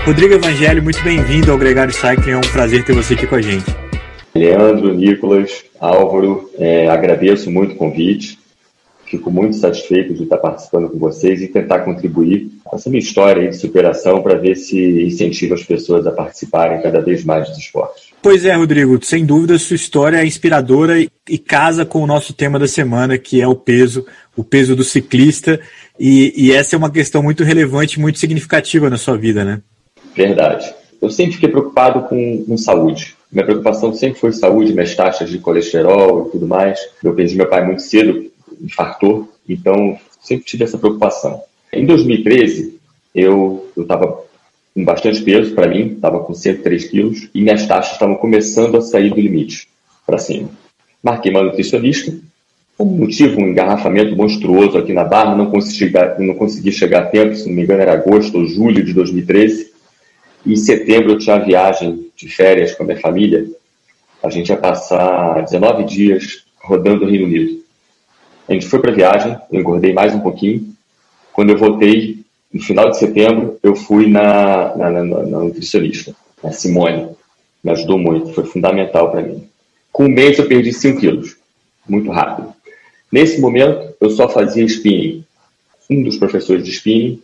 Rodrigo Evangelho, muito bem-vindo ao Gregário Cycling, é um prazer ter você aqui com a gente. Leandro, Nicolas, Álvaro, agradeço muito o convite, fico muito satisfeito de estar participando com vocês e tentar contribuir com essa minha história de superação para ver se incentiva as pessoas a participarem cada vez mais dos esportes. Pois é, Rodrigo, sem dúvida sua história é inspiradora e casa com o nosso tema da semana, que é o peso do ciclista, e essa é uma questão muito relevante, muito significativa na sua vida, né? Verdade. Eu sempre fiquei preocupado com saúde. Minha preocupação sempre foi saúde, minhas taxas de colesterol e tudo mais. Eu perdi meu pai muito cedo, infartou, então sempre tive essa preocupação. Em 2013, eu estava com bastante peso para mim, estava com 103 quilos, e minhas taxas estavam começando a sair do limite, para cima. Marquei uma nutricionista, por um motivo, um engarrafamento monstruoso aqui na barra, não consegui chegar a tempo, se não me engano era agosto ou julho de 2013, e em setembro eu tinha uma viagem de férias com a minha família, a gente ia passar 19 dias rodando o Reino Unido. A gente foi para a viagem, eu engordei mais um pouquinho, quando eu voltei, no final de setembro, eu fui na nutricionista, a Simone. Me ajudou muito, foi fundamental para mim. Com um mês eu perdi 5 quilos, muito rápido. Nesse momento, eu só fazia spinning. Um dos professores de spinning,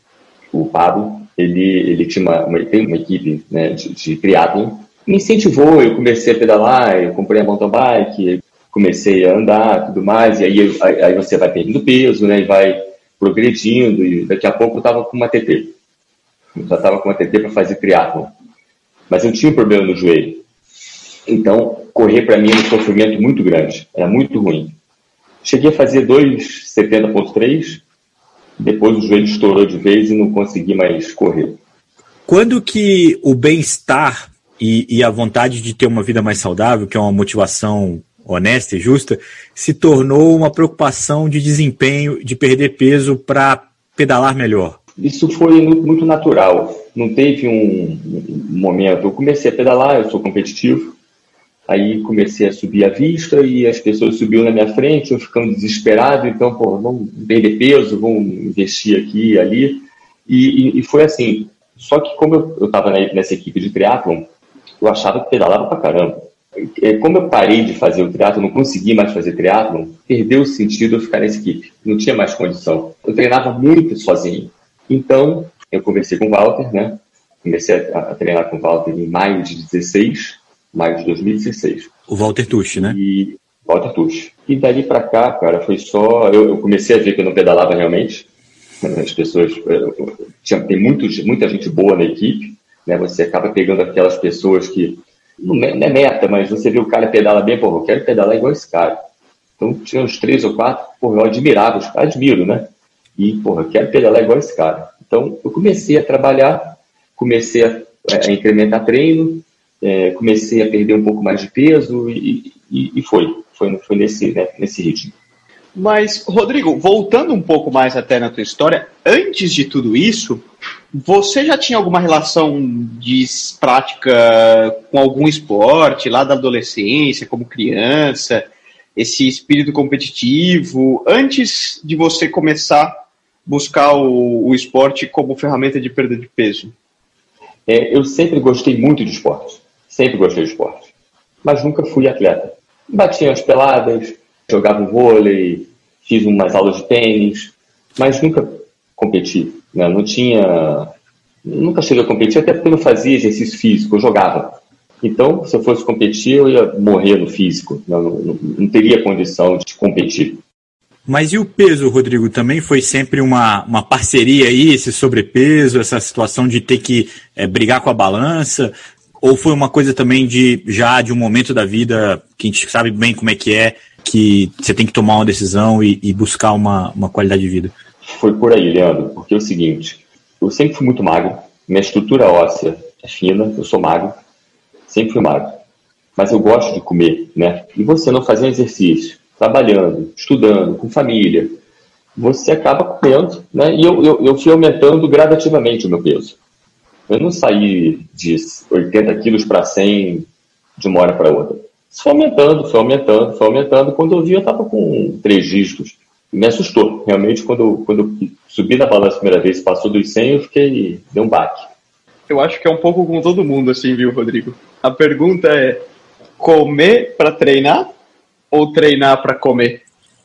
o Pablo, ele tem uma equipe, né, de triatlon, me incentivou, eu comecei a pedalar, eu comprei a mountain bike, comecei a andar, tudo mais, e aí você vai perdendo peso, né, e vai progredindo, e daqui a pouco eu estava com uma TT. Eu já estava com uma TT para fazer triatlon. Mas eu tinha um problema no joelho. Então, correr para mim era um sofrimento muito grande. Era muito ruim. Cheguei a fazer 2,70,3. Depois o joelho estourou de vez e não consegui mais correr. Quando que o bem-estar e a vontade de ter uma vida mais saudável, que é uma motivação honesta e justa, se tornou uma preocupação de desempenho, de perder peso para pedalar melhor? Isso foi muito natural. Não teve um momento. Eu comecei a pedalar, eu sou competitivo, aí comecei a subir a vista e as pessoas subiam na minha frente, eu ficando desesperado, então, vamos perder peso, vamos investir aqui e ali. E foi assim. Só que como eu estava nessa equipe de triatlon, eu achava que pedalava pra caramba. Como eu parei de fazer o triatlon, não consegui mais fazer triatlon, perdeu o sentido eu ficar nessa equipe. Não tinha mais condição. Eu treinava muito sozinho. Então, eu conversei com o Walter, né? Comecei a treinar com o Walter em maio de 2016. O Walter Tucci, né? Walter Tucci. E dali pra cá, cara, foi só... Eu comecei a ver que eu não pedalava realmente. As pessoas... Tem muita gente boa na equipe, né? Você acaba pegando aquelas pessoas que... Não é meta, mas você vê o cara pedala bem, eu quero pedalar igual esse cara. Então, tinha uns 3 ou 4, eu admirava, admiro, né? E, eu quero pedalar igual esse cara. Então, eu comecei a trabalhar, comecei a incrementar treino, comecei a perder um pouco mais de peso e foi nesse ritmo. Mas, Rodrigo, voltando um pouco mais até na tua história, antes de tudo isso, você já tinha alguma relação de prática com algum esporte lá da adolescência, como criança, esse espírito competitivo, antes de você começar a buscar o esporte como ferramenta de perda de peso? Eu sempre gostei muito de esporte, mas nunca fui atleta. Batia as peladas, jogava vôlei, fiz umas aulas de tênis, mas nunca competi, né? Nunca cheguei a competir, até porque eu não fazia exercício físico, eu jogava. Então, se eu fosse competir, eu ia morrer no físico, não teria condição de competir. Mas e o peso, Rodrigo? Também foi sempre uma parceria aí, esse sobrepeso, essa situação de ter que brigar com a balança? Ou foi uma coisa também de um momento da vida que a gente sabe bem como é, que você tem que tomar uma decisão e buscar uma qualidade de vida? Foi por aí, Leandro, porque é o seguinte, eu sempre fui muito magro, minha estrutura óssea é fina, eu sou magro, sempre fui magro, mas eu gosto de comer, né? E você não fazendo exercício, trabalhando, estudando, com família, você acaba comendo, né? E eu fui aumentando gradativamente o meu peso. Eu não saí de 80 quilos para 100 de uma hora para outra. Isso foi aumentando. Quando eu vi, eu estava com 3 dígitos. Me assustou. Realmente, quando eu subi na balança a primeira vez, passou dos 100, deu um baque. Eu acho que é um pouco com todo mundo, assim, viu, Rodrigo? A pergunta é: comer para treinar ou treinar para comer?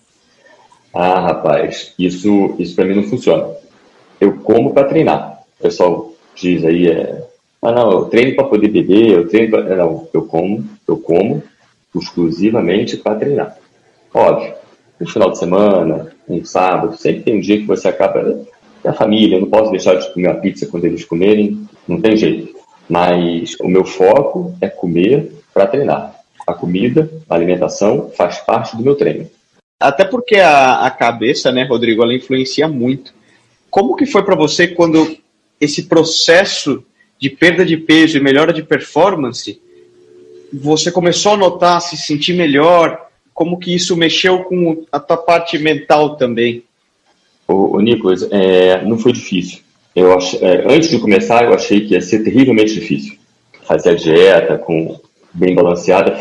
Ah, rapaz, isso para mim não funciona. Eu como para treinar. O pessoal diz aí, não, eu treino para poder beber, eu treino para... Não, eu como exclusivamente para treinar. Óbvio, no final de semana, um sábado, sempre tem um dia que você acaba... É a família, eu não posso deixar de comer uma pizza quando eles comerem, não tem jeito. Mas o meu foco é comer para treinar. A comida, a alimentação, faz parte do meu treino. Até porque a cabeça, né, Rodrigo, ela influencia muito. Como que foi para você quando esse processo de perda de peso e melhora de performance, você começou a notar, se sentir melhor? Como que isso mexeu com a tua parte mental também? Ô Nicolas, não foi difícil. Antes de começar, eu achei que ia ser terrivelmente difícil. Fazer a dieta bem balanceada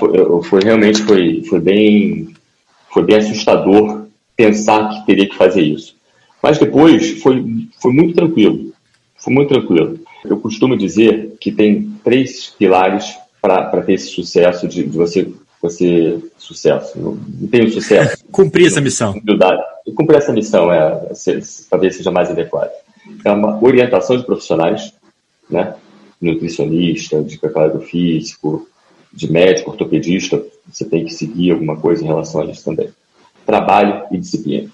foi bem assustador pensar que teria que fazer isso. Mas depois foi muito tranquilo. Foi muito tranquilo. Eu costumo dizer que tem 3 pilares para ter esse sucesso de você sucesso. Não tem sucesso. Cumprir essa missão. Cumprir essa missão talvez seja mais adequado. É uma orientação de profissionais, né? Nutricionista, de preparador físico, de médico, ortopedista. Você tem que seguir alguma coisa em relação a isso também. Trabalho e disciplina.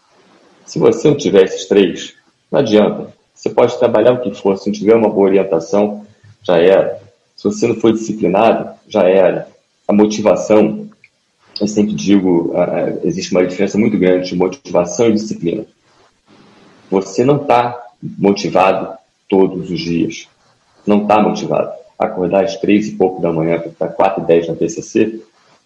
Se você não tiver esses 3, não adianta. Você pode trabalhar o que for, se não tiver uma boa orientação, já era. Se você não for disciplinado, já era. A motivação, eu sempre digo, existe uma diferença muito grande de motivação e disciplina. Você não está motivado todos os dias. Não está motivado. Acordar às 3 e pouco da manhã para estar 4h10 na PCC,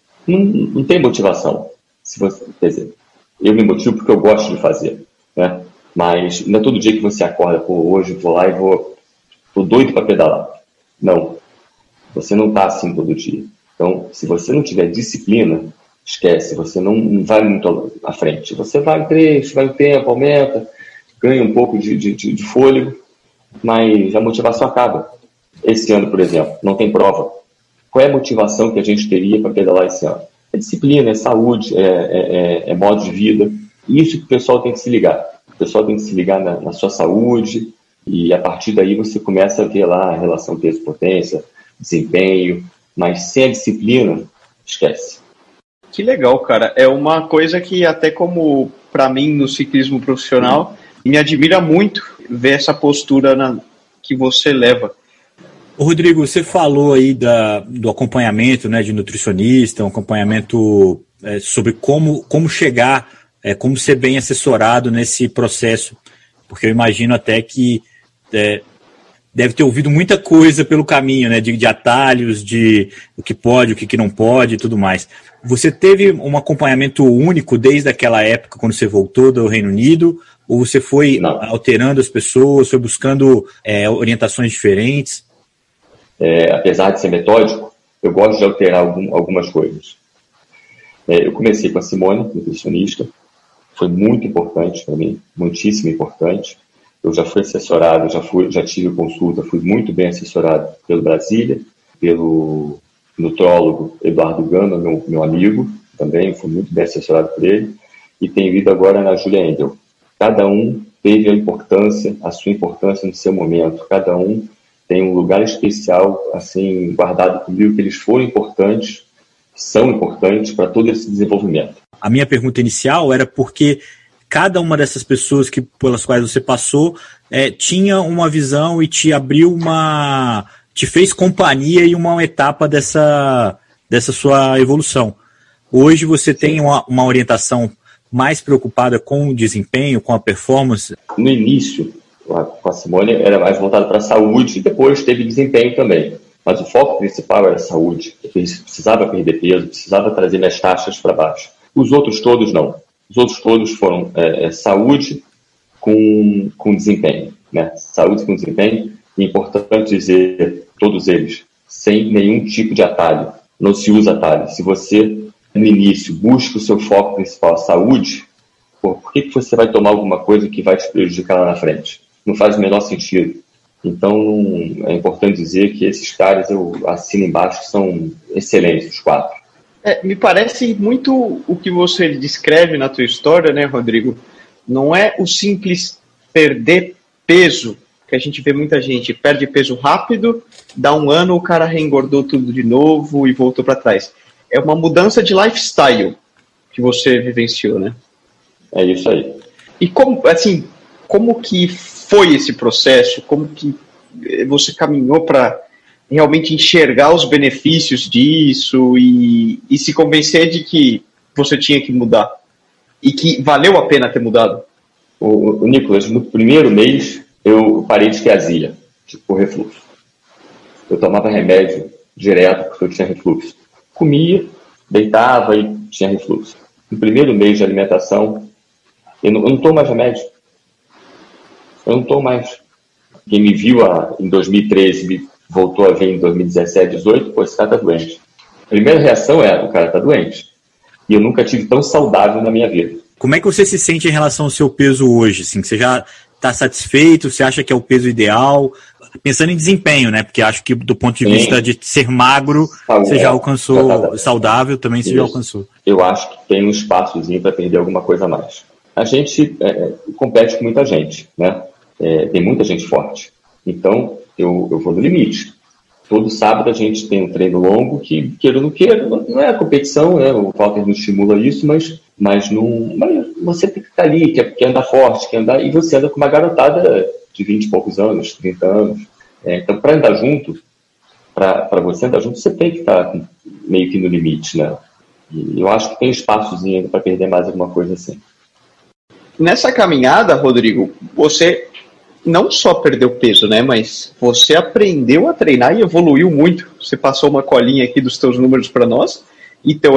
não tem motivação. Quer dizer, eu me motivo porque eu gosto de fazer, né? Mas não é todo dia que você acorda, hoje vou lá e tô doido para pedalar. Não. Você não está assim todo dia. Então, se você não tiver disciplina, esquece, você não vai muito à frente. Você vai em trecho, vai em tempo, aumenta, ganha um pouco de fôlego, mas a motivação acaba. Esse ano, por exemplo, não tem prova. Qual é a motivação que a gente teria para pedalar esse ano? É disciplina, é saúde, é modo de vida. Isso que o pessoal tem que se ligar. O pessoal tem que se ligar na sua saúde e a partir daí você começa a ver lá a relação peso-potência, desempenho, mas sem a disciplina, esquece. Que legal, cara. É uma coisa que até como para mim no ciclismo profissional me admira muito ver essa postura que você leva. Ô Rodrigo, você falou aí do acompanhamento, né, de nutricionista, um acompanhamento sobre como chegar, como ser bem assessorado nesse processo, porque eu imagino até que deve ter ouvido muita coisa pelo caminho, né, de atalhos, de o que pode, o que não pode e tudo mais. Você teve um acompanhamento único desde aquela época, quando você voltou do Reino Unido, ou você foi alterando as pessoas, foi buscando orientações diferentes? Apesar de ser metódico, eu gosto de alterar algumas coisas. Eu comecei com a Simone, nutricionista, foi muito importante para mim, muitíssimo importante. Eu já fui assessorado, já tive consulta, fui muito bem assessorado pelo Brasília, pelo nutrólogo Eduardo Gama, meu amigo, também fui muito bem assessorado por ele, e tenho ido agora na Julia Engel. Cada um teve a sua importância no seu momento, cada um tem um lugar especial, assim, guardado comigo, que eles foram importantes, são importantes para todo esse desenvolvimento. A minha pergunta inicial era porque cada uma dessas pessoas pelas quais você passou tinha uma visão e te fez companhia em uma etapa dessa sua evolução. Hoje você tem uma orientação mais preocupada com o desempenho, com a performance? No início, com a Simone, era mais voltado para a saúde e depois teve desempenho também. Mas o foco principal era a saúde. Eu precisava perder peso, precisava trazer minhas taxas para baixo. Os outros todos não. Os outros todos foram saúde com desempenho, né? Saúde com desempenho, e é importante dizer, todos eles, sem nenhum tipo de atalho. Não se usa atalho. Se você, no início, busca o seu foco principal, a saúde, por que você vai tomar alguma coisa que vai te prejudicar lá na frente? Não faz o menor sentido. Então, é importante dizer que esses caras, eu assino embaixo, são excelentes, os 4. Me parece muito o que você descreve na tua história, né, Rodrigo? Não é o simples perder peso, que a gente vê muita gente perde peso rápido, dá um ano, o cara reengordou tudo de novo e voltou para trás. É uma mudança de lifestyle que você vivenciou, né? É isso aí. E como que foi esse processo? Como que você caminhou para realmente enxergar os benefícios disso e se convencer de que você tinha que mudar? E que valeu a pena ter mudado? O Nicolas, no primeiro mês, eu parei de ter azia, tipo refluxo. Eu tomava remédio direto porque eu tinha refluxo. Comia, deitava e tinha refluxo. No primeiro mês de alimentação, eu não tomo mais remédio. Eu não tomo mais. Quem me viu em 2013, me voltou a ver em 2017, 2018, pô, esse cara tá doente. A primeira reação o cara tá doente. E eu nunca tive tão saudável na minha vida. Como é que você se sente em relação ao seu peso hoje? Assim, você já está satisfeito? Você acha que é o peso ideal? Pensando em desempenho, né? Porque acho que do ponto de vista de ser magro, você já alcançou, saudável também você já alcançou. Eu acho que tem um espaçozinho para perder alguma coisa a mais. A gente compete com muita gente, né? Tem muita gente forte. Então, eu vou no limite. Todo sábado a gente tem um treino longo que, queira ou não queira, não é a competição, né? O Walter nos estimula isso, mas você tem que estar ali, quer andar forte, quer andar, e você anda com uma garotada de 20 e poucos anos, 30 anos. Então, para andar junto, para você andar junto, você tem que estar meio que no limite, né? E eu acho que tem espaçozinho ainda para perder mais alguma coisa assim. Nessa caminhada, Rodrigo, você não só perdeu peso, né? Mas você aprendeu a treinar e evoluiu muito. Você passou uma colinha aqui dos teus números para nós. E teu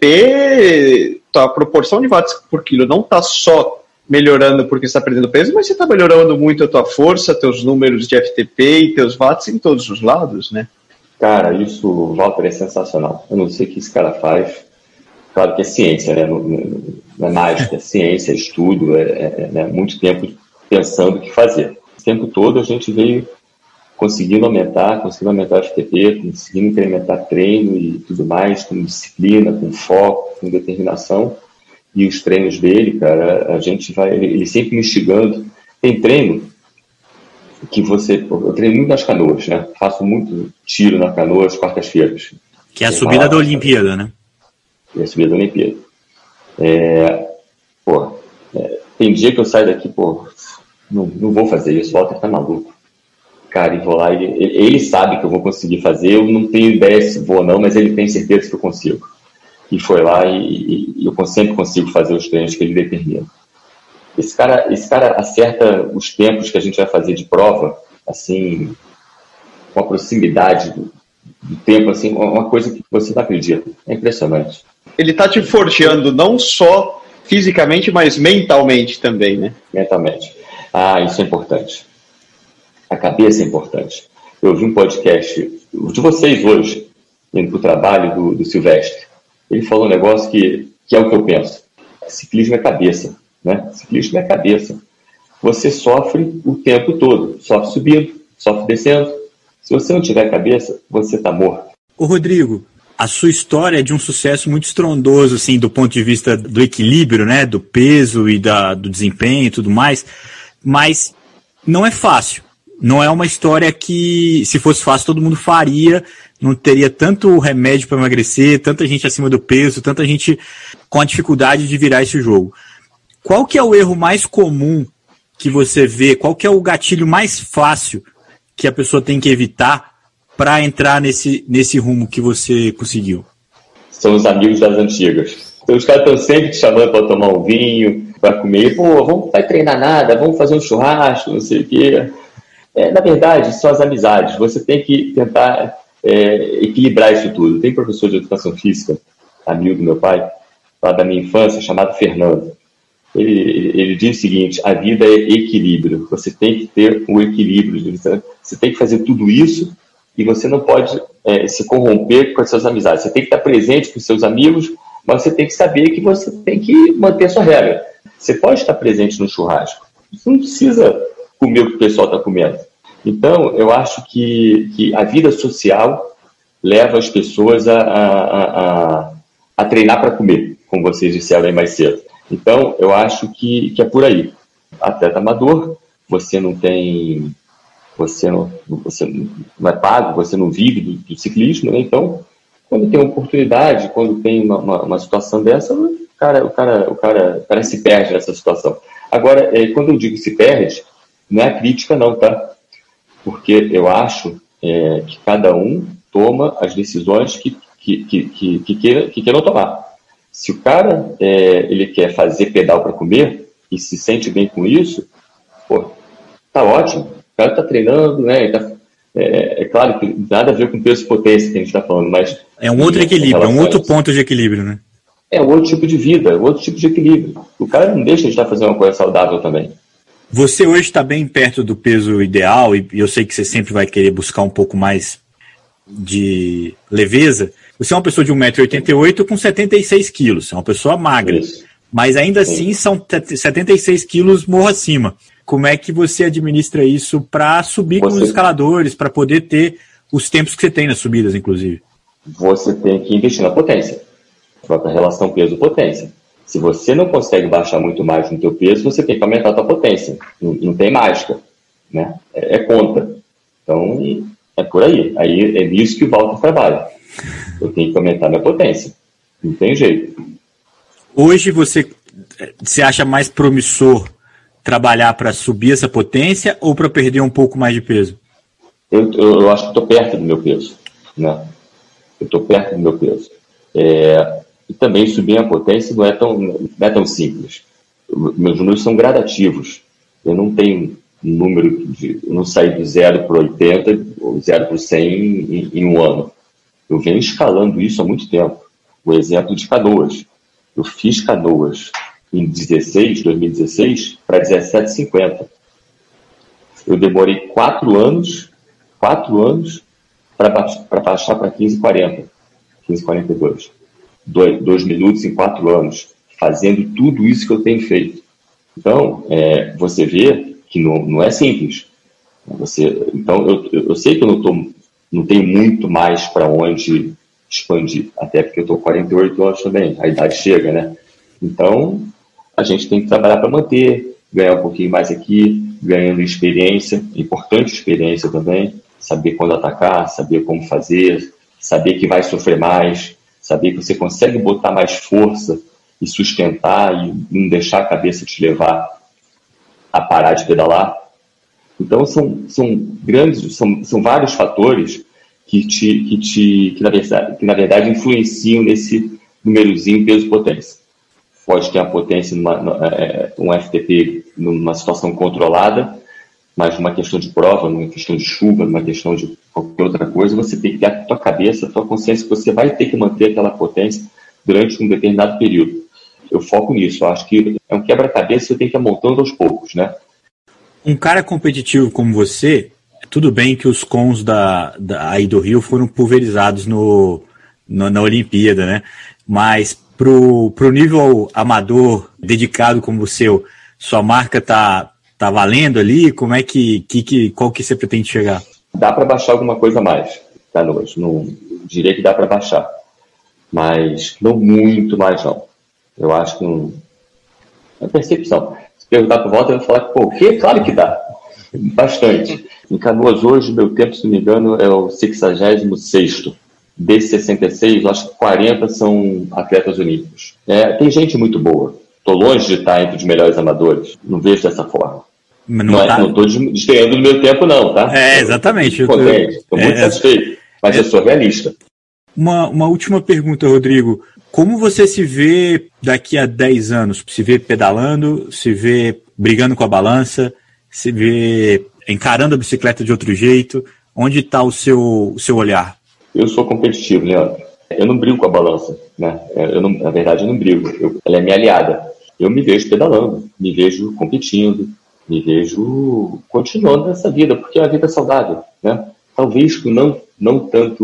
FTP, a proporção de watts por quilo não está só melhorando porque você está perdendo peso, mas você está melhorando muito a tua força, teus números de FTP e teus watts em todos os lados, né? Cara, isso, Walter, é sensacional. Eu não sei o que esse cara faz. Claro que é ciência, né? Não é mágica, é ciência, é estudo, né? Muito tempo pensando o que fazer. O tempo todo a gente veio conseguindo aumentar o FTP, conseguindo incrementar treino e tudo mais, com disciplina, com foco, com determinação. E os treinos dele, cara, a gente vai, ele sempre me instigando. Tem treino que eu treino muito nas canoas, né? Faço muito tiro na canoa às quartas-feiras. Que é a subida da Olimpíada, né? É a subida da Olimpíada. Tem dia que eu saio daqui, não vou fazer isso, o Walter tá maluco. Cara, e vou lá, ele sabe que eu vou conseguir fazer, eu não tenho ideia se vou ou não, mas ele tem certeza que eu consigo. E foi lá e eu sempre consigo fazer os treinos que ele determina. Esse cara acerta os tempos que a gente vai fazer de prova, assim, com a proximidade do tempo, assim, uma coisa que você não acredita. É impressionante. Ele tá te forjando não só fisicamente, mas mentalmente também, né? Mentalmente. Isso é importante. A cabeça é importante. Eu vi um podcast de vocês hoje, indo para o trabalho do Silvestre. Ele falou um negócio que é o que eu penso. Ciclismo é cabeça, né? Ciclismo é cabeça. Você sofre o tempo todo. Sofre subindo, sofre descendo. Se você não tiver cabeça, você está morto. Ô Rodrigo, a sua história é de um sucesso muito estrondoso, assim, do ponto de vista do equilíbrio, né? Do peso e do desempenho e tudo mais. Mas não é fácil. Não é uma história que, se fosse fácil, todo mundo faria, não teria tanto remédio para emagrecer, tanta gente acima do peso, tanta gente com a dificuldade de virar esse jogo. Qual que é o erro mais comum que você vê? Qual que é o gatilho mais fácil que a pessoa tem que evitar para entrar nesse rumo que você conseguiu? São os amigos das antigas. Então, os caras estão sempre te chamando para tomar um vinho, para comer. Não vai treinar nada, vamos fazer um churrasco, não sei o quê. Na verdade, são as amizades. Você tem que tentar equilibrar isso tudo. Tem professor de educação física, amigo do meu pai, lá da minha infância, chamado Fernando. Ele diz o seguinte: a vida é equilíbrio. Você tem que ter um equilíbrio. Você tem que fazer tudo isso e você não pode se corromper com as suas amizades. Você tem que estar presente com os seus amigos, mas você tem que saber que você tem que manter a sua regra. Você pode estar presente no churrasco. Você não precisa comer o que o pessoal está comendo. Então, eu acho que a vida social leva as pessoas a treinar para comer, como vocês disseram aí mais cedo. Então, eu acho que é por aí. Atleta amador, você não é pago, você não vive do ciclismo, né? Então, quando tem uma oportunidade, quando tem uma situação dessa, o cara se perde nessa situação. Agora, quando eu digo se perde, não é crítica não, tá? Porque eu acho que cada um toma as decisões que queiram tomar. Se o cara ele quer fazer pedal para comer e se sente bem com isso, pô, tá ótimo. O cara tá treinando, né? É claro que nada a ver com peso e potência que a gente está falando, mas... É um outro equilíbrio, é um outro ponto de equilíbrio, né? É um outro tipo de vida, um outro tipo de equilíbrio. O cara não deixa de estar fazendo uma coisa saudável também. Você hoje está bem perto do peso ideal, e eu sei que você sempre vai querer buscar um pouco mais de leveza. Você é uma pessoa de 1,88 m com 76 quilos, é uma pessoa magra. Isso. Mas ainda assim são 76 quilos morro acima. Como é que você administra isso para subir com os escaladores, para poder ter os tempos que você tem nas subidas, inclusive? Você tem que investir na potência, a relação peso-potência. Se você não consegue baixar muito mais no teu peso, você tem que aumentar a tua potência. Não tem mágica, né? É conta. Então, é por aí. Aí é nisso que o Walter trabalha. Eu tenho que aumentar minha potência. Não tem jeito. Hoje você acha mais promissor trabalhar para subir essa potência ou para perder um pouco mais de peso? Eu acho que estou perto do meu peso, né? Eu estou perto do meu peso. E também subir a potência não é tão simples. Meus números são gradativos. Eu não tenho número eu não saí do 0 para 80 ou 0 para 100 em um ano. Eu venho escalando isso há muito tempo. O exemplo de Canoas. Eu fiz Canoas em 2016 para 17,50. Eu demorei 4 anos para baixar para 15,40, 15,42. 2 minutos em 4 anos, fazendo tudo isso que eu tenho feito. Então, você vê que não é simples. Então, eu sei que eu não tenho muito mais para onde expandir, até porque eu estou com 48 anos também, a idade chega, né? Então, a gente tem que trabalhar para manter, ganhar um pouquinho mais aqui, ganhando experiência, importante experiência também, saber quando atacar, saber como fazer, saber que vai sofrer mais, saber que você consegue botar mais força e sustentar e não deixar a cabeça te levar a parar de pedalar. Então, são vários fatores que na verdade influenciam nesse númerozinho peso-potência. Pode ter a potência um FTP numa situação controlada, mas numa questão de prova, numa questão de chuva, numa questão de qualquer outra coisa, você tem que ter a tua cabeça, a tua consciência que você vai ter que manter aquela potência durante um determinado período. Eu foco nisso, eu acho que é um quebra-cabeça que você tem que ir montando aos poucos, né? Um cara competitivo como você, tudo bem que os cons aí do Rio foram pulverizados na Olimpíada, né? Mas pro nível amador, dedicado como o seu, sua marca tá valendo ali? Como é qual que você pretende chegar? Dá para baixar alguma coisa a mais, Canoas. Não diria que dá para baixar, mas não muito mais não. Eu acho que é percepção. Se perguntar para o Walter, eu vou falar que, o quê? Claro que dá. Bastante. Em Canoas hoje, meu tempo, se não me engano, é o 66º. Desses 66, eu acho que 40 são atletas olímpicos. Tem gente muito boa. Estou longe de estar entre os melhores amadores. Não vejo dessa forma. Não estou desdenhando do meu tempo, não, tá? Exatamente. Estou muito satisfeito. Mas eu sou realista. Uma última pergunta, Rodrigo. Como você se vê daqui a 10 anos? Se vê pedalando, se vê brigando com a balança, se vê encarando a bicicleta de outro jeito? Onde está o seu olhar? Eu sou competitivo, Leandro. Eu não brigo com a balança, né? Na verdade, eu não brigo. Ela é minha aliada. Eu me vejo pedalando, me vejo competindo, me vejo continuando nessa vida, porque é uma vida saudável, né? Talvez com não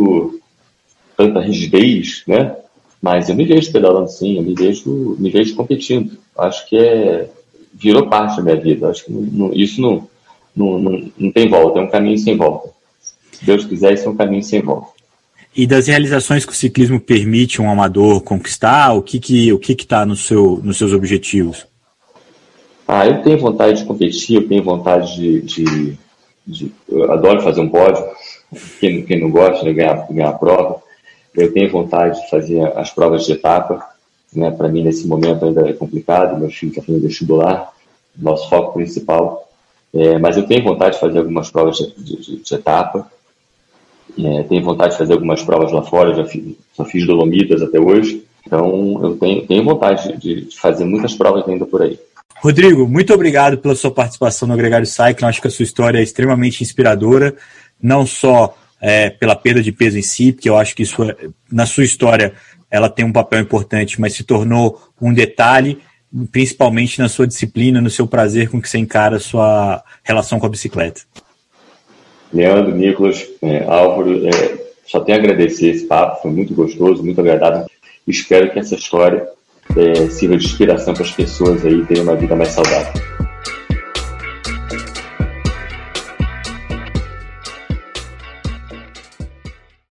tanta rigidez, né? Mas eu me vejo pedalando sim, eu me vejo competindo. Acho que virou parte da minha vida. Acho que isso não tem volta, é um caminho sem volta. Se Deus quiser, isso é um caminho sem volta. E das realizações que o ciclismo permite um amador conquistar, o que está nos seus objetivos? Eu tenho vontade de competir, eu tenho vontade eu adoro fazer um pódio, quem não gosta, né, ganhar a prova. Eu tenho vontade de fazer as provas de etapa, né, para mim nesse momento ainda é complicado, meu filho está fazendo vestibular, nosso foco principal, mas eu tenho vontade de fazer algumas provas de etapa, tenho vontade de fazer algumas provas lá fora, só fiz Dolomitas até hoje, então eu tenho vontade de fazer muitas provas ainda por aí. Rodrigo, muito obrigado pela sua participação no Gregário Cycling. Acho que a sua história é extremamente inspiradora, não só pela perda de peso em si, porque eu acho que isso, na sua história, ela tem um papel importante, mas se tornou um detalhe, principalmente na sua disciplina, no seu prazer com que você encara a sua relação com a bicicleta. Leandro, Nicolas, Álvaro, só tenho a agradecer esse papo, foi muito gostoso, muito agradável. Espero que essa história sirva de inspiração para as pessoas aí terem uma vida mais saudável.